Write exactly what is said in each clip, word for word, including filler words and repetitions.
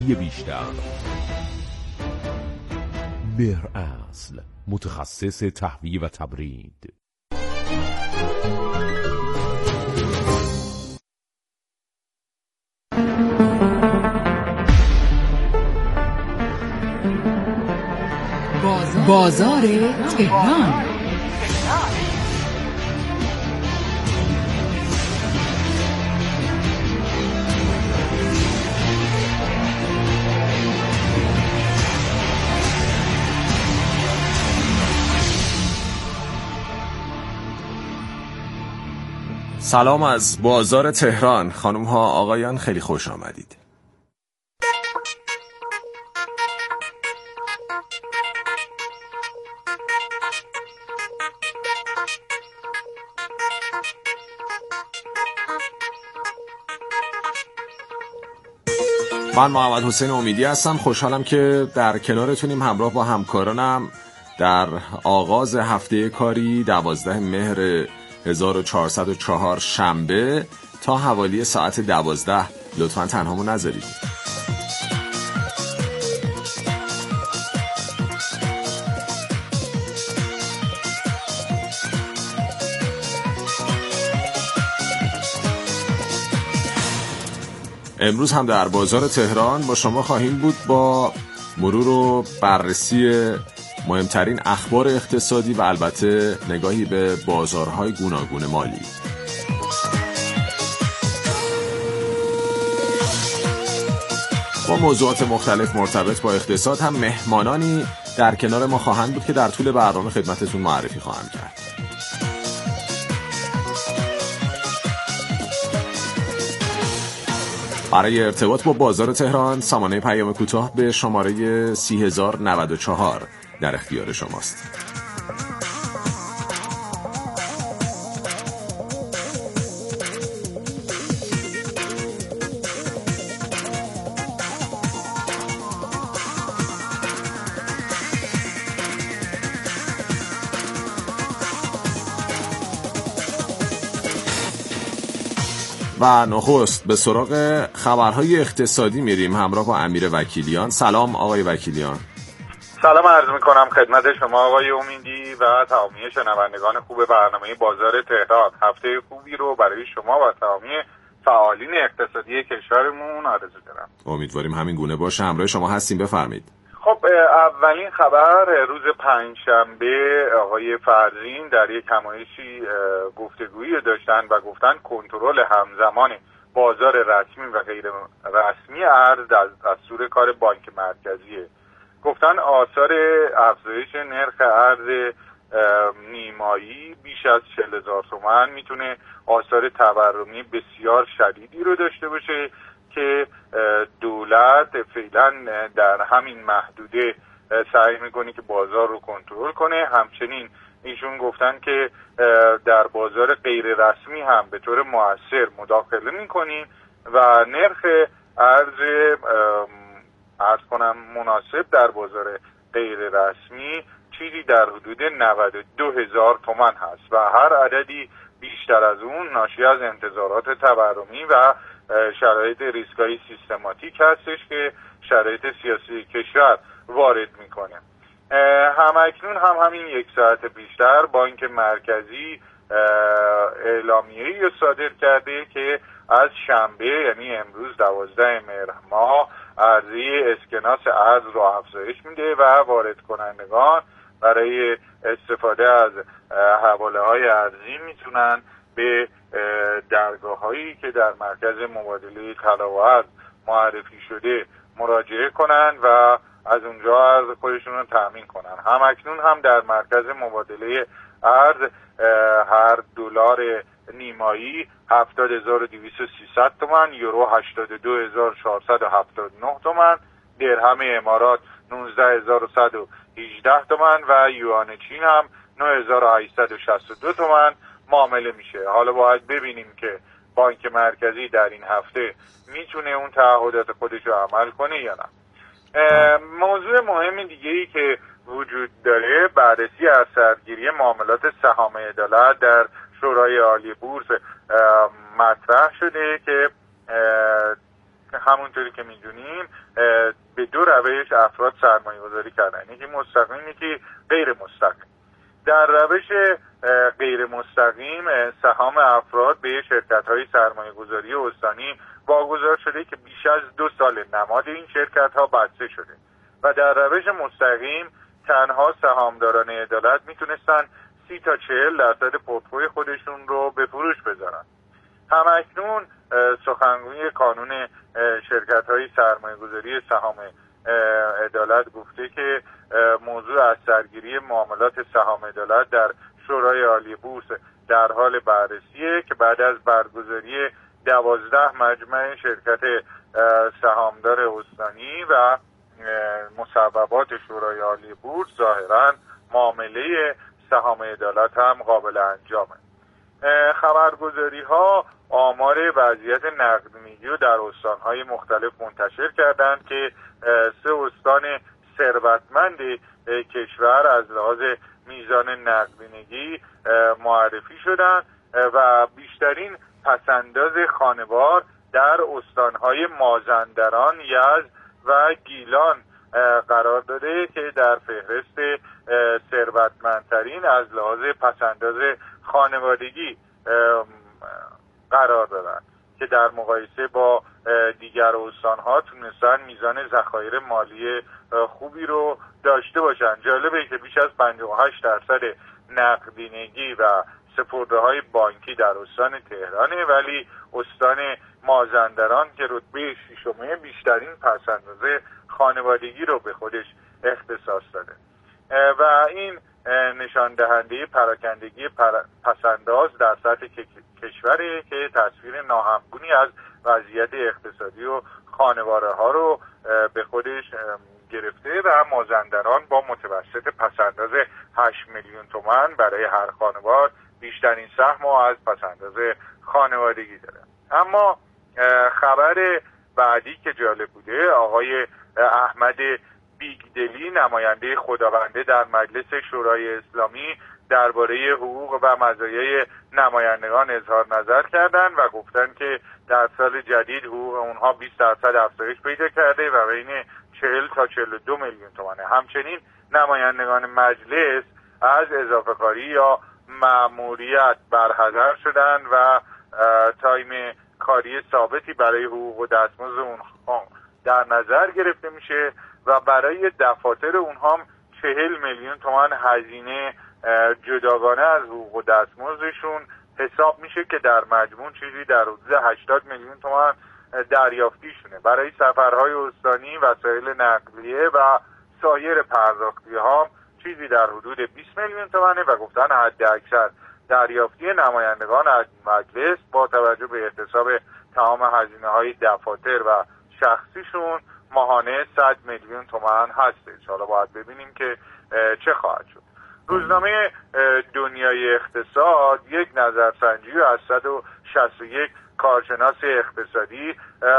بیشتر. مهر اصل، متخصص تهویه و تبرید. بازار تهران. سلام از بازار تهران. خانم ها آقایان خیلی خوش آمدید. من محمد حسین امیدی هستم. خوشحالم که در کنارتونیم همراه با همکارانم در آغاز هفته کاری دوازده مهر هزار و چهارصد و چهار شنبه تا حوالی ساعت دوازده. لطفاً تنهامون نذارید. امروز هم در بازار تهران با شما خواهیم بود با مرور و بررسی مهمترین اخبار اقتصادی و البته نگاهی به بازارهای گوناگون مالی. با موضوعات مختلف مرتبط با اقتصاد هم مهمانانی در کنار ما خواهند بود که در طول برنامه خدمتتون معرفی خواهم کرد. برای ارتباط با بازار تهران سامانه پیام کوتاه به شماره سی هزار و نود و چهار در اختیار شماست. و نخست به سراغ خبرهای اقتصادی میریم همراه با امیر وکیلیان. سلام آقای وکیلیان. سلام عرض میکنم خدمت شما آقای امیدی و تمامی شنوندگان خوب برنامه بازار تهران. هفته خوبی رو برای شما و تمامی فعالین اقتصادی کشورمون آرزو دارم. امیدواریم همین گونه باشه. همراه شما هستیم، بفرمایید. خب اولین خبر روز پنجشنبه آقای فرزین در یک همایشی گفتگویی داشتن و گفتن کنترل همزمان بازار رسمی و غیر رسمی ارز از دستور کار بانک مرکزیه. گفتن آثار افزایش نرخ ارز نیمایی بیش از چهل هزار تومان میتونه آثار تورمی بسیار شدیدی رو داشته باشه که دولت فعلا در همین محدوده سعی میکنه که بازار رو کنترل کنه. همچنین ایشون گفتن که در بازار غیر رسمی هم به طور مؤثر مداخله میکنیم و نرخ ارز عرض کنم مناسب در بازار غیر رسمی چیزی در حدود نود و دو هزار تومان هست و هر عددی بیشتر از اون ناشی از انتظارات تورمی و شرایط ریسکای سیستماتیک هستش که شرایط سیاسی کشور وارد میکنه. همکنون هم همین یک ساعت بیشتر بانک مرکزی اعلامیه‌ای رو صادر کرده که از شنبه یعنی امروز دوازده مهر ماه عرضه اسکناس ارز رو افزایش میده و وارد کنندگان برای استفاده از حواله‌های ارزی میتونن به درگاه‌هایی که در مرکز مبادله طلا و ارز معرفی شده مراجعه کنن و از اونجا ارز خودشون رو تامین کنن. هم اکنون هم در مرکز مبادله ارز هر دلار نیمایی هفتاد هزار و دویست و سیصد تومان، یورو هشتاد و دو هزار و چهارصد و هفتاد و نه تومان، درهم امارات نوزده هزار و صد و هجده تومان و یوان چین هم نه هزار و هشتصد و شصت و دو تومان معامله میشه. حالا باید ببینیم که بانک مرکزی در این هفته میتونه اون تعهدات خودش رو عمل کنه یا نه. موضوع مهم دیگه ای که وجود داره بررسی از سردگیری معاملات سهام عدالت در شورای عالی بورس مطرح شده که همونطوری که میدونیم به دو روش افراد سرمایه گذاری کردن، یکی مستقیم یکی غیر مستقیم. در روش غیر مستقیم سهام افراد به شرکت های سرمایه گذاری استانی واگذار شده که بیش از دو سال نماد این شرکت ها بسته شده و در روش مستقیم تنها سهامداران عدالت میتونستن سی تا چهل درصد پورتفوی خودشون رو به فروش بذارن. همکنون سخنگوی قانون شرکت های سرمایه گذاری سهام عدالت گفته که موضوع از سرگیری معاملات سهام عدالت در شورای عالی بورس در حال بررسیه که بعد از برگزاری دوازده مجمع شرکت سهامدار استانی و مصوبات شورای عالی بورس ظاهراً معامله سهام عدالت هم قابل انجامه. خبرگزاری ها آمار وضعیت نقدینگی رو در استانهای مختلف منتشر کردند که سه استان ثروتمند کشور از لحاظ میزان نقدینگی معرفی شدند و بیشترین پسنداز خانوار در استانهای مازندران، یزد و گیلان قرار داده که در فهرست ثروتمندترین از لحاظ پسنداز خانوادگی قرار دارند که در مقایسه با دیگر استانها تونستن میزان ذخایر مالی خوبی رو داشته باشن. جالبه که بیش از پنجاه و هشت درصد نقدینگی و سپرده‌های بانکی در استان تهرانه، ولی استان مازندران که رتبه ششمه بیشترین پسنداز خانوادگی رو به خودش اختصاص داده و این نشان دهنده پراکندگی پسنداز در سطح کشوری که تصویر ناهمگونی از وضعیت اقتصادی و خانواده ها رو به خودش گرفته و مازندران با متوسط پسنداز هشت میلیون تومان برای هر خانوار بیشترین سهم از پسنداز خانوادگی داره. اما خبر بعدی که جالب بوده، آقای احمد بیگدلی نماینده خداونده در مجلس شورای اسلامی درباره حقوق و مزایای نمایندگان اظهار نظر کردند و گفتند که در سال جدید حقوق اونها بیست درصد افزایش پیدا کرده و بین چهل تا چهل و دو میلیون تومانه. همچنین نمایندگان مجلس از اضافه کاری یا مأموریت برحذر شدند و تایم کاری ثابتی برای حقوق و دستمزد اونها در نظر گرفته میشه و برای دفاتر اونها هم چهل میلیون تومان هزینه جداگانه از حقوق و دستمزدشون حساب میشه که در مجموع چیزی در حدود هشتاد میلیون تومان دریافتیشونه. برای سفرهای استانی، وسایل نقلیه و سایر پرداختی ها چیزی در حدود بیست میلیون تومانه و گفتن حد اکثر دریافتی نمایندگان از مجلس با توجه به احتساب تمام هزینه های دفاتر و شخصیشون ماهانه صد میلیون تومان هستش. حالا باید ببینیم که چه خواهد شد. روزنامه دنیای اقتصاد یک نظرسنجی از صد و شصت و یک کارشناس اقتصادی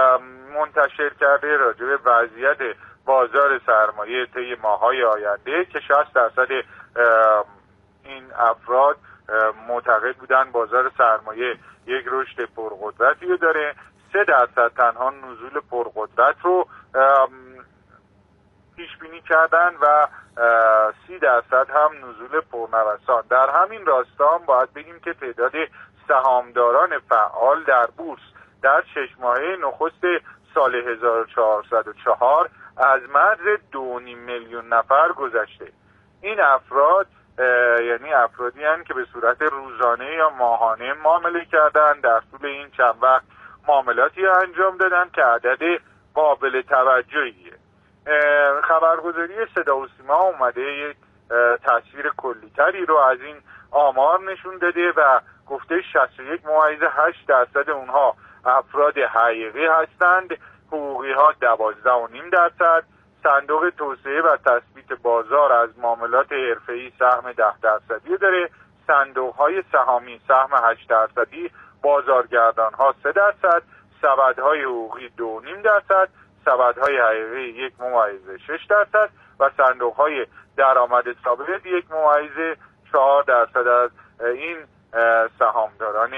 منتشر کرده راجع به وضعیت بازار سرمایه طی ماه‌های آینده که شصت درصد این افراد معتقد بودن بازار سرمایه یک رشد پرقدرتی رو داره، سه درصد تنها نزول پرقدرت رو پیش بینی کردن و سی درصد هم نزول پرنوسان. در همین راستا هم باید بگیم که تعداد سهامداران فعال در بورس در شش ماهه نخست سال هزار و چهارصد و چهار از مرز دو و نیم میلیون نفر گذشته. این افراد یعنی افرادی هستند که به صورت روزانه یا ماهانه معامله کردن، در طول این چند وقت معاملاتی انجام دادن که عدد قابل توجهیه. خبرگزاری صدا و سیما اومده یک تصویر کلی‌تری رو از این آمار نشون داده و گفته شصت و یک ممیز هشت درصد اونها افراد حقیقی هستند، حقوقی ها دوازده و نیم درصد، صندوق توسعه و تثبیت بازار از معاملات حرفه‌ای سهم ده درصدی داره، صندوق های سهامی سهم هشت درصدی، بازارگردان ها سه درصد، سبدهای حقوقی دو و نیم درصد، سبدهای حقیقی یک ممیز شش درصد و صندوق های درآمد ثابت یک ممیز چهار درصد از این سهامداران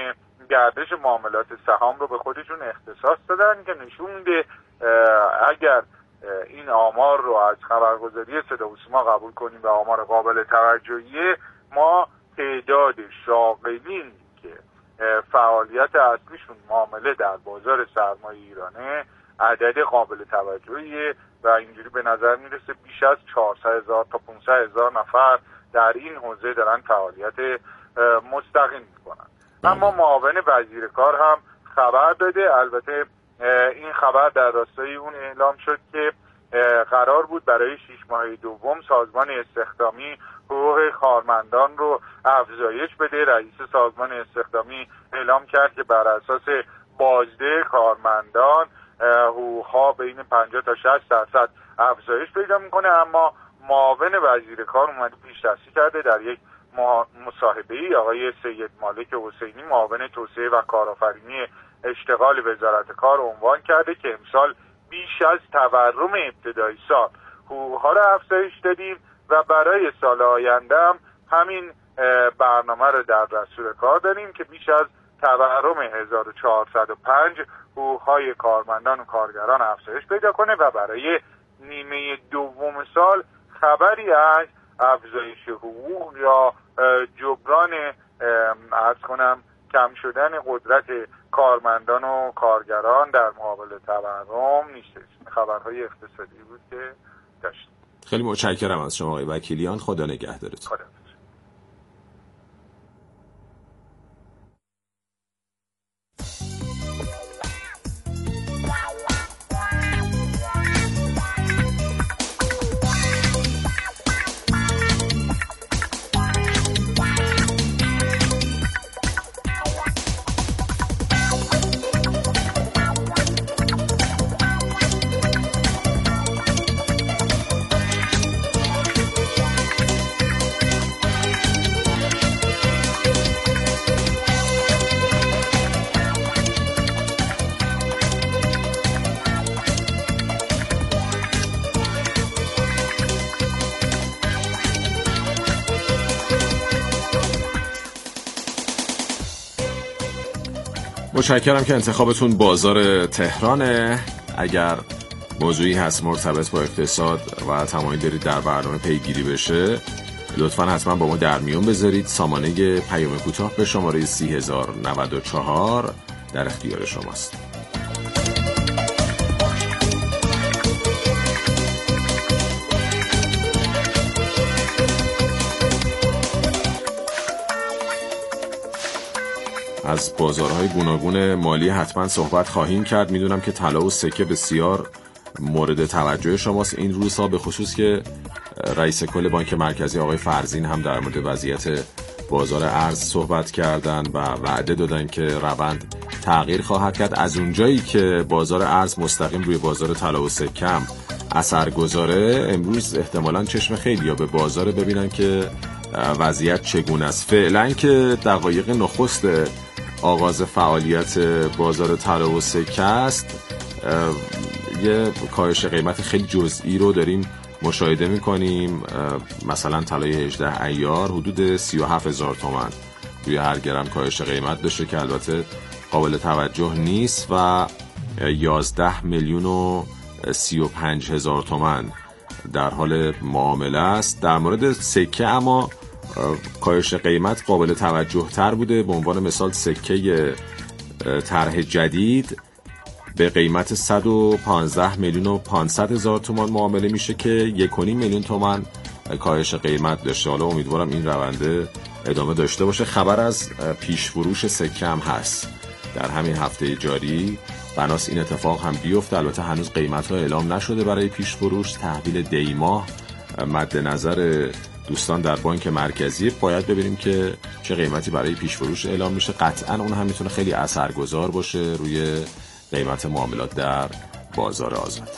گردش معاملات سهام رو به خودشون اختصاص دادن که نشون میده اگر این آمار رو از خبرگزاری صدا و سیما قبول کنیم و آمار قابل توجهیه، ما تعداد شاغلین که فعالیت اصلیشون معامله در بازار سرمایه ایرانه عدد قابل توجهیه و اینجوری به نظر میرسه بیش از چهارصد هزار تا پانصد هزار نفر در این حوزه دارن فعالیت مستقیم میکنن. اما معاون وزیر کار هم خبر داده، البته این خبر در راستای اون اعلام شد که قرار بود برای شش ماه دوم سازمان استخدامی حقوق کارمندان رو افزایش بده. رئیس سازمان استخدامی اعلام کرد که بر اساس بازده کارمندان حقوقها بین پنجاه تا شصت درصد افزایش پیدا میکنه، اما معاون وزیر کار اومده پیش دستی کرده در یک مصاحبه‌ای آقای سید مالک حسینی معاون توسعه و کارآفرینی اشتغال وزارت کار عنوان کرده که امسال بیش از تورم ابتدایی سال حقوقها رو افزایش دادیم و برای سال آینده هم همین برنامه رو در دستور کار داریم که بیش از تورم هزار و چهارصد و پنج حقوقهای کارمندان و کارگران افزایش پیدا کنه و برای نیمه دوم سال خبری از افزایش حقوق یا جبران عرض کنم کم شدن قدرت کارمندان و کارگران در مقابل تورم نیست. خبرهای اقتصادی بود که داشتیم. خیلی متشکرم از شما آقای وکیلیان، خدا نگهدارتون. خدا. متشکرم که انتخابتون بازار تهرانه. اگر موضوعی هست مرتبط با اقتصاد و تمایل دارید در برنامه پیگیری بشه، لطفاً حتما با ما در میون بذارید. سامانه پیام کوتاه به شماره سی هزار و نود و چهار در اختیار شماست. از بازارهای گوناگون مالی حتما صحبت خواهیم کرد. میدونم که طلا و سکه بسیار مورد توجه شماست این روزها، به خصوص که رئیس کل بانک مرکزی آقای فرزین هم در مورد وضعیت بازار ارز صحبت کردن و وعده دادن که روند تغییر خواهد کرد. از اونجایی که بازار ارز مستقیم روی بازار طلا و سکه هم اثر گذاره، امروز احتمالاً چشم خیلی‌ها به بازار ببینن که وضعیت چگونه است. فعلا که دقایق نخست آغاز فعالیت بازار طلا و سکه است، یه کاهش قیمت خیلی جزئی رو داریم مشاهده میکنیم. مثلا طلای هجده عیار حدود سی و هفت هزار تومان روی هر گرم کاهش قیمت داشته که البته قابل توجه نیست و یازده میلیون و سی و پنج هزار تومان در حال معامله است. در مورد سکه اما کاهش قیمت قابل توجه تر بوده. به عنوان مثال سکه طرح جدید به قیمت صد و پانزده میلیون و پانصد هزار تومان معامله میشه که یک و نیم میلیون تومان کاهش قیمت داشته. حالا امیدوارم این رونده ادامه داشته باشه. خبر از پیش فروش سکه هم هست در همین هفته جاری، بناس این اتفاق هم بیفته. البته هنوز قیمت ها اعلام نشده برای پیش فروش. تحویل دی ماه مد نظر دوستان در بانک مرکزی، باید ببینیم که چه قیمتی برای پیش فروش اعلام میشه. قطعا اون هم میتونه خیلی اثرگذار باشه روی قیمت معاملات در بازار آزاد.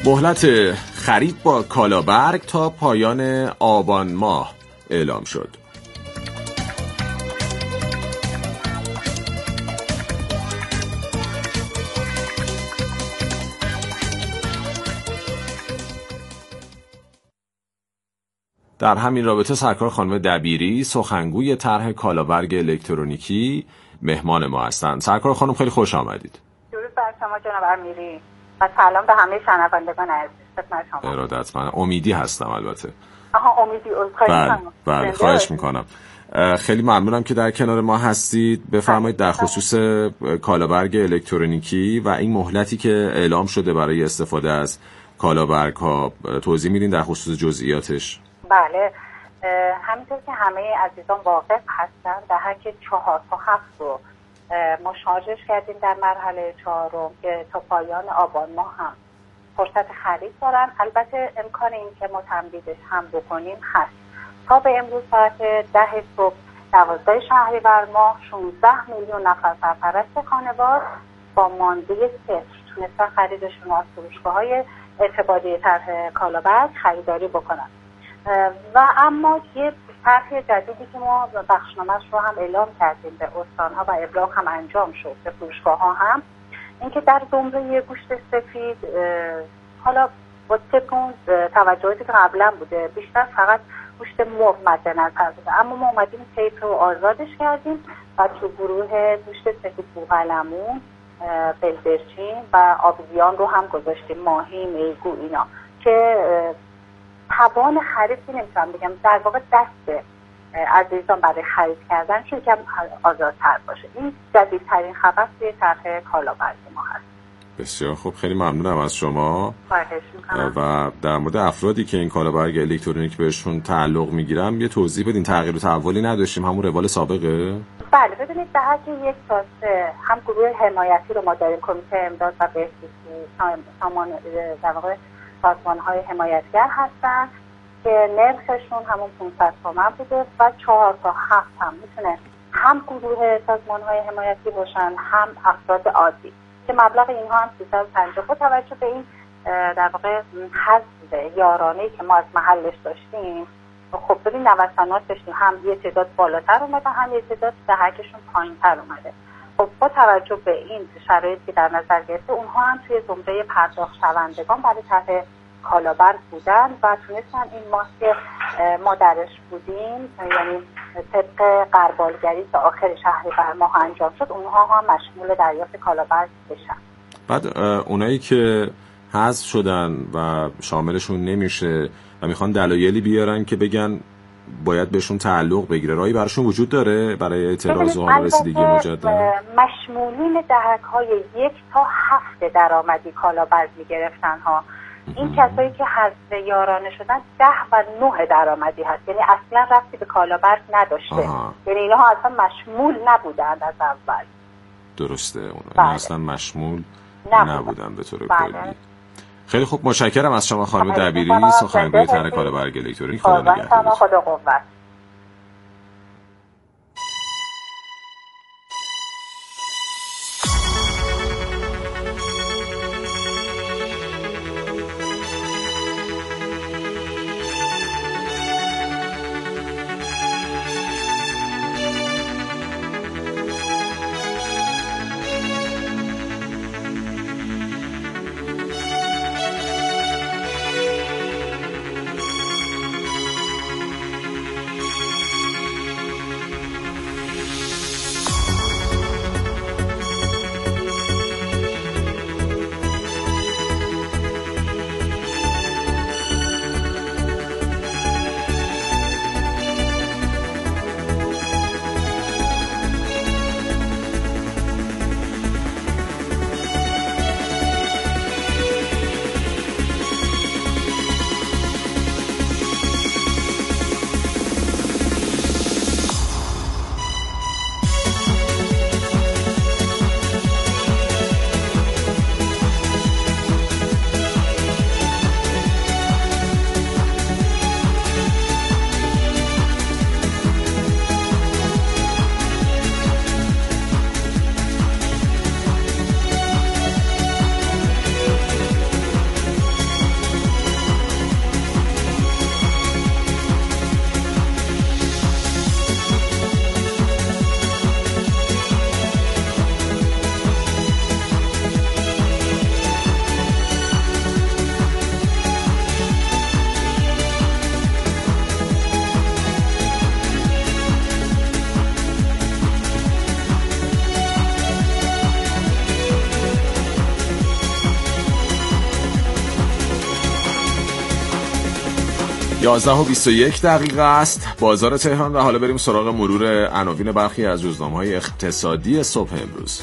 مهلت خرید با کالابرگ تا پایان آبان ماه اعلام شد. در همین رابطه سرکار خانم دبیری سخنگوی طرح کالابرگ الکترونیکی مهمان ما هستند. سرکار خانم خیلی خوش آمدید. درود بر شما جناب امیری و سلام به همه شنوندگان عزیز. خدمت شما. ارادتمندم. امیدی هستم البته. آها امیدی بله بله خواهش میکنم. خیلی ممنونم که در کنار ما هستید. بفرمایید در خصوص کالابرگ الکترونیکی و این مهلتی که اعلام شده برای استفاده از کالابرگ ها توضیح میدین در خصوص جزئیاتش؟ بله، همینطور که همه عزیزان واقف هستن در حد چهار تا هفت رو ما شارژش کردیم در مرحله چهارم که تا پایان آبان ماه هم فرصت خرید دارن. البته امکان این که ما تمدیدش هم بکنیم هست. تا به امروز ساعت ده صبح دوازده شهریور ماه شانزده میلیون نفر سرپرست خانوار با مانده صفر تونستن خریدشون از فروشگاه‌های اعتباری طرح کالابرگ خریداری بکنن. و اما یه طرح جدیدی که ما بخشنامه‌اش رو هم اعلام کردیم به استان‌ها و ابلاغ هم انجام شد به فروشگاه‌ها هم، اینکه در زمره گوشت سفید حالا با طبق اون توجهاتی که قبلا بوده بیشتر فقط گوشت مرغ مد نظر بوده، اما ما اومدیم طیف رو آزادش کردیم و تو گروه گوشت سفید بوقلمون، بلدرچین و آبزیان رو هم گذاشتیم، ماهی، میگو اینا که توان خرید نمیتونم بگم در واقع دست عزیزان برای خرید کردن چون که آزادتر باشه. این جدیدترین خبر توی طرح کالابرگ ما هست. بسیار خوب، خیلی ممنونم از شما. خواهش میکنم. و در مورد افرادی که این کالابرگ الکترونیک بهشون تعلق میگیرم یه توضیح بدین. تغییر و تحولی نداشتیم، همون روال سابقه؟ بله، ببینید در حد یک تا سه هم گروه حمایتی رو ما داریم، کمیته امداد و بهزیستی سامان در واقع سازمان‌های حمایتگر هستن که نرخشون همون پانصد تومان بوده و چهار تا هفت هم میتونه هم گروه سازمان‌های حمایتی باشن هم افراد عادی که مبلغ اینها هم سیصد و پنجاه با توجه به این در واقع حذف یارانه‌ای که ما از محلش داشتیم. خب ببین نوسانات داشتیم، هم یه تعداد بالاتر اومده هم یه تعداد دهکشون پایین‌تر اومده. خب با توجه به این شرایطی که در نظر گرفته اونها هم توی زمره پرداخت شوندگان برای طرح کالابرگ بودن و تونستن این ماه که ما درش بودیم، یعنی طبق قربالگری تا آخر شهریور ماه انجام شد، اونها هم مشمول دریافت کالابرگ بشن. بعد اونایی که حذف شدن و شاملشون نمیشه و میخوان دلایلی بیارن که بگن باید بهشون تعلق بگیره، راهی براشون وجود داره برای اعتراض و رسیدگی مجدد؟ مشمولین دهک‌های یک تا هفت درآمدی کالابرگ میگرفتن ها. این کسایی که حذف یارانه شدن ده و نه درآمدی هست، یعنی اصلا ربطی به کالابرگ نداشته. آها. یعنی اینها اصلا مشمول نبودن از اول. درسته، اونها اصلا مشمول نبودن, نبودن به طور کلی. خیلی خوب، متشکرم از شما خانم دبیری، سخنگوی طرح کالابرگ الکترونیک. خدا نگهدار. خدا قوت. یازده و بیست و یک دقیقه است بازار تهران و حالا بریم سراغ مرور عناوین برخی از روزنامه‌های اقتصادی صبح امروز.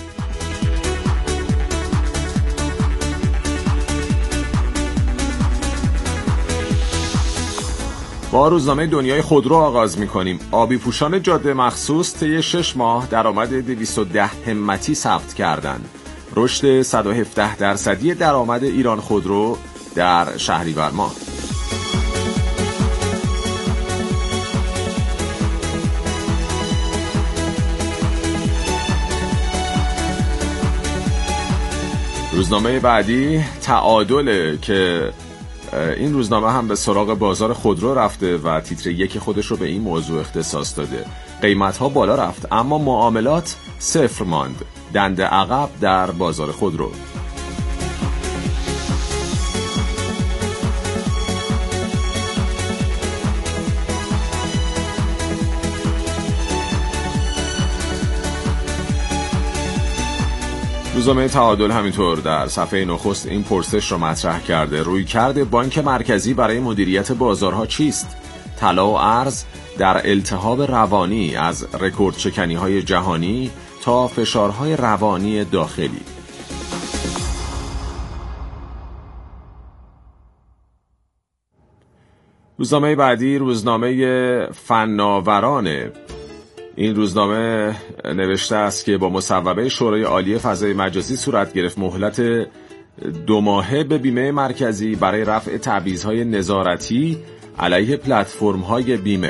با روزنامه دنیای خودرو آغاز می‌کنیم. آبی پوشان جاده مخصوص طی شش ماه درآمد دویست و ده همتی ثبت کردند. رشد صد و هفده درصدی درآمد ایران خودرو در شهریور ماه. روزنامه بعدی تعادله که این روزنامه هم به سراغ بازار خودرو رفته و تیتر یک خودش رو به این موضوع اختصاص داده. قیمت‌ها بالا رفت اما معاملات صفر ماند. دنده عقب در بازار خودرو. روزنامه تعادل همینطور در صفحه نخست این پرسش رو مطرح کرده: رویکرد بانک مرکزی برای مدیریت بازارها چیست؟ طلا و ارز در التهاب روانی، از رکورد شکنی‌های جهانی تا فشارهای روانی داخلی. روزنامه بعدی روزنامه فناورانه. این روزنامه نوشته است که با مصوبه شورای عالی فضای مجازی صورت گرفت مهلت دو ماهه به بیمه مرکزی برای رفع تبعیض‌های نظارتی علیه پلتفرم‌های بیمه.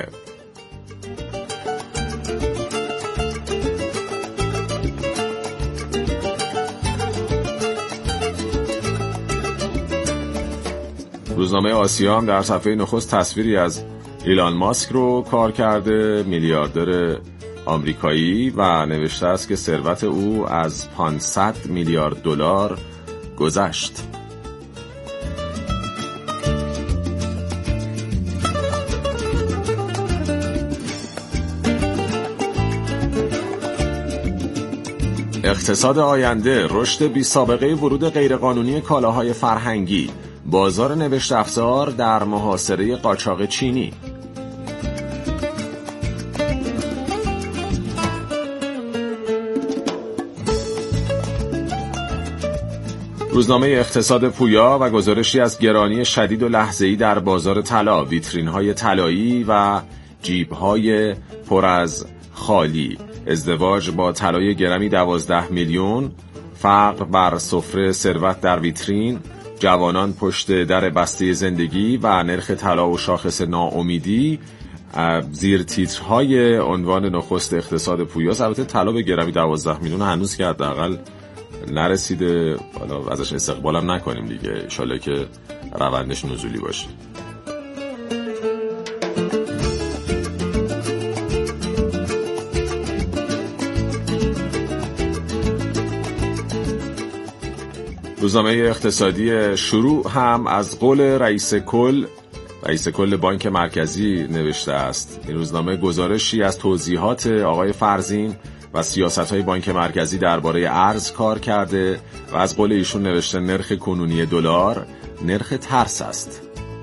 روزنامه آسیا هم در صفحه نخست تصویری از ایلان ماسک رو کار کرده، میلیاردر آمریکایی، و نوشته است که ثروت او از پانصد میلیارد دلار گذشت. اقتصاد آینده، رشد بی سابقه ورود غیرقانونی کالاهای فرهنگی، بازار نوشت افزار در محاصره قاچاق چینی. روزنامه اقتصاد پویا و گزارشی از گرانی شدید و لحظه‌ای در بازار طلا، ویترین‌های طلایی و جیب‌های پر از خالی، ازدواج با طلای گرمی دوازده میلیون، فقر بر سفره ثروت در ویترین، جوانان پشت در بسته زندگی و نرخ طلا و شاخص ناامیدی زیر تیترهای عنوان نخست اقتصاد پویا. البته طلا به گرمی دوازده میلیون هنوز که حداقل نرسیده، حالا ازش استقبالم نکنیم دیگه، ان شاءالله که روندش نزولی باشه. روزنامه اقتصادی شروع هم از قول رئیس کل رئیس کل بانک مرکزی نوشته است. این روزنامه گزارشی از توضیحات آقای فرزین و سیاست‌های بانک مرکزی درباره ارز کار کرده و از قول ایشون نوشته نرخ کنونی دلار نرخ ترس است.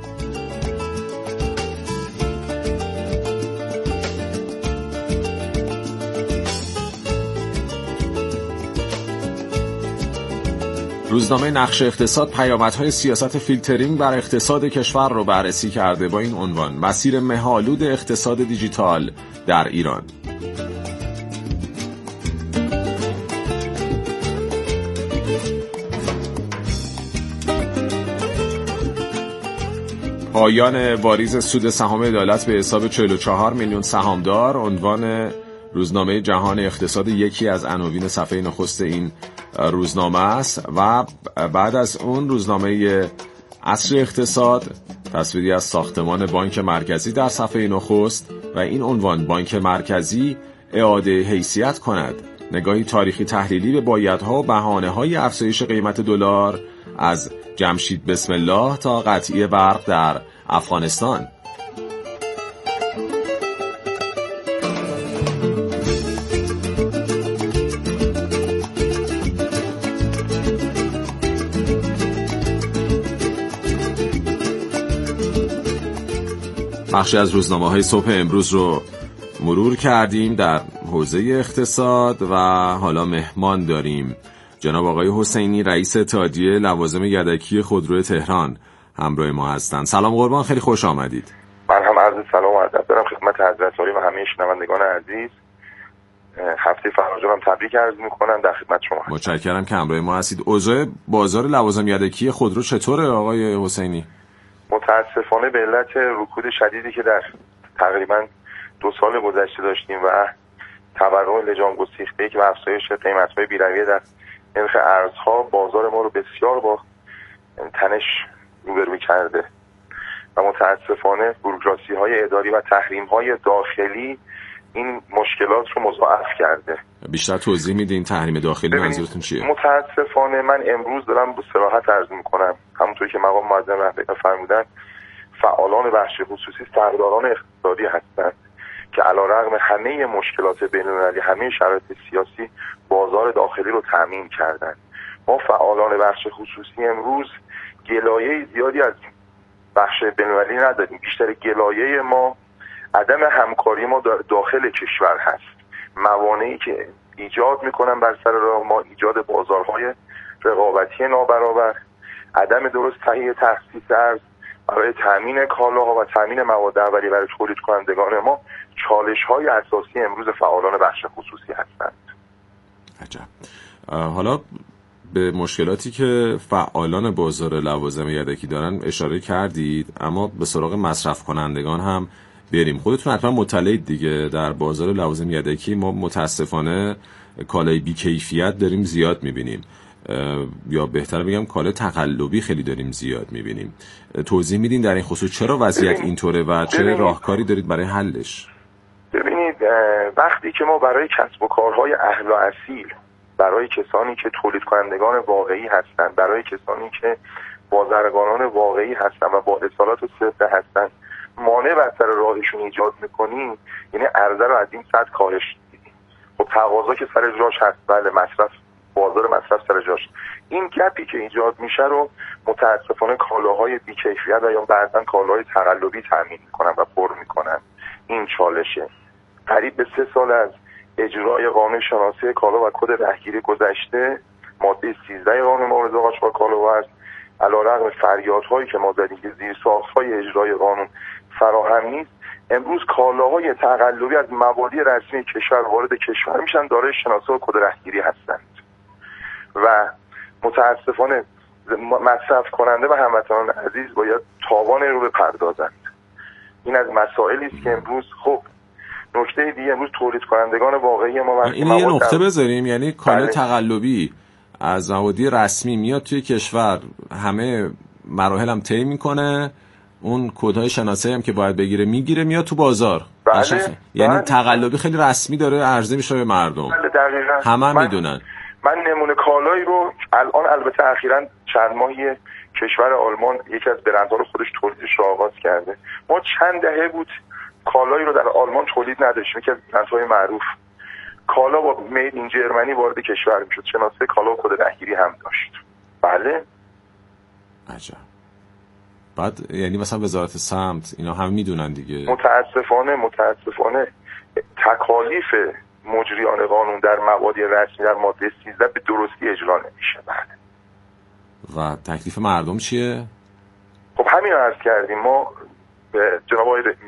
روزنامه نقش اقتصاد پیامدهای سیاست فیلترینگ بر اقتصاد کشور رو بررسی کرده با این عنوان: مسیر مه‌آلود اقتصاد دیجیتال در ایران. پایان واریز سود سهام عدالت به حساب چهل و چهار میلیون سهامدار عنوان روزنامه جهان اقتصاد، یکی از عناوین صفحه نخست این روزنامه است. و بعد از اون روزنامه عصر اقتصاد، تصویری از ساختمان بانک مرکزی در صفحه نخست و این عنوان: بانک مرکزی اعاده حیثیت کند، نگاهی تاریخی تحلیلی به بایدها و بهانه‌های افزایش قیمت دلار از جمشید بسم الله تا قطعی برق در افغانستان. بخشی از روزنامه‌های صبح امروز رو مرور کردیم در حوزه اقتصاد و حالا مهمان داریم. جناب آقای حسینی رئیس اتحادیه لوازم یدکی خودرو تهران همراه ما هستند. سلام قربان، خیلی خوش آمدید. من هم عرض سلام و ادب دارم خدمت حضرت عالی و همه شنوندگان عزیز. هفته فراجان هم تبریک عرض می‌کنم در خدمت شما. متشکرم که همراه ما هستید. اوضاع بازار لوازم یدکی خودرو چطوره آقای حسینی؟ متاسفانه به علت رکود شدیدی که در تقریبا دو سال گذشته داشتیم و تورم لجام گسیخته‌ای که و افزایش قیمت‌های بی‌رویه در نرخ ارزها بازار ما رو بسیار با تنش روبرو کرده و متاسفانه بوروکراسی‌های اداری و تحریم‌های داخلی این مشکلات رو مضاعف کرده. بیشتر توضیح میدین تحریم داخلی منظورتون چیه؟ متاسفانه من امروز دارم به صراحت عرض میکنم، همونطوری که مقام معظم رهبری فرمودن، فعالان بخش خصوصی سرداران اقتصادی هستند که علیرغم همه مشکلات بین‌المللی، همه شرایط سیاسی، بازار داخلی رو تامین کردند. ما فعالان بخش خصوصی امروز گلایه زیادی از بخش بین‌المللی نداریم. بیشتر گلایه ما عدم همکاری ما داخل کشور هست. موانعی که ایجاد میکنن بر سر راه ما، ایجاد بازارهای رقابتی نابرابر، عدم درست تهیه تخصیص ارز برای تامین کالاها و تامین مواد اولیه برای تولید کنندگان ما، چالش‌های اساسی امروز فعالان بخش خصوصی هستند. عجب. حالا به مشکلاتی که فعالان بازار لوازم یدکی دارن اشاره کردید، اما به سراغ مصرف کنندگان هم بریم. خودتون حتما مطلعید دیگه، در بازار لوازم یدکی ما متاسفانه کالای بی‌کیفیت داریم زیاد می‌بینیم، یا بهتر بگم کالای تقلبی خیلی داریم زیاد می‌بینیم. توضیح میدین در این خصوص چرا وضعیت اینطوره و چه راهکاری دارید برای حلش؟ ببینید، وقتی که ما برای کسب و کارهای اهل و اصیل، برای کسانی که تولید کنندگان واقعی هستند، برای کسانی که بازرگانان واقعی هستند و با اصالت و صدق هستند، مانع بر سر راهشون ایجاد میکنیم، یعنی عرضه رو از این سطح کاهش میدیم. خب تقاضا که سر جاش هست، بله، مصرف، بازار مصرف سر جاش. این گپی که ایجاد میشه رو متاسفانه کالاهای بی‌کیفیت و یا بعضا کالاهای تقلبی تامین میکنن و پر میکنن. این چالشه. قریب به سه سال از اجرای قانون شناسی کالا و کد رهگیری گذشته، ماده سیزده قانون مبارزه با قاچاق کالا هست. علیرغم فریادهایی که ما زدیم که زیرساخت‌های اجرای قانون فراهم نیست، امروز کالاهای تقلبی از مبادی رسمی کشور وارد کشور میشن، دارای شناسه و کد رهگیری هستند و متاسفانه مصرف کننده و هموطنان عزیز باید تاوان رو بپردازند. این از مسائلی است که امروز، خب نکته دیگه، امروز تولید کنندگان واقعی ما، این یه نقطه بذاریم، یعنی کالای تقلبی از مبادی رسمی میاد توی کشور، همه مراحل هم طی میکنه، اون کدهای شناسایی هم که باید بگیره میگیره، میاد تو بازار. بله. یعنی بله. تقلبی خیلی رسمی داره عرضه میشه به مردم. بله دقیقاً. همه هم من... میدونن. من نمونه کالایی رو الان، البته اخیراً چند ماهی کشور آلمان یکی از برندها رو خودش تولیدش رو آغاز کرده. ما چند دهه بود کالایی رو در آلمان تولید نداشتیم. یکی از برندهای معروف کالا با مید این جرمنی وارد کشور میشد، شناسه کالا و کد رهگیری هم داشت. بله. عجب. بعد یعنی مثلا وزارت سمت اینا هم میدونن دیگه. متاسفانه متاسفانه تکالیف مجریان قانون در مبادی رسمی در ماده سیزده به درستی اجرا نمیشه. بله. و تکلیف مردم چیه؟ خب همین رو عرض کردیم. ما جناب آقای